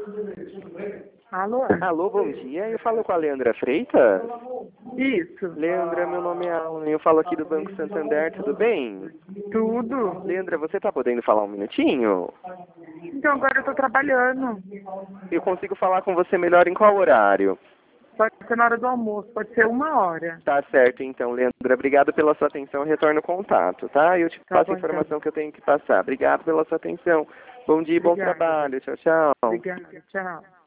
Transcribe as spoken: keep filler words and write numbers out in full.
Alô? Alô, bom dia. Eu falo com a Leandra Freitas. Isso. Leandra, meu nome é Alan. Eu falo aqui do Banco Santander, tudo bem? Tudo? Leandra, você tá podendo falar um minutinho? Então agora eu tô trabalhando. Eu consigo falar com você melhor em qual horário? Pode ser na hora do almoço, pode ser uma hora. Tá certo, então, Leandra. Obrigado pela sua atenção. Eu retorno o contato, tá? Eu te Tá passo a bom, então. informação que eu tenho que passar. Obrigado pela sua atenção. Bom dia e bom Obrigada. trabalho. Tchau, tchau. Obrigada, tchau.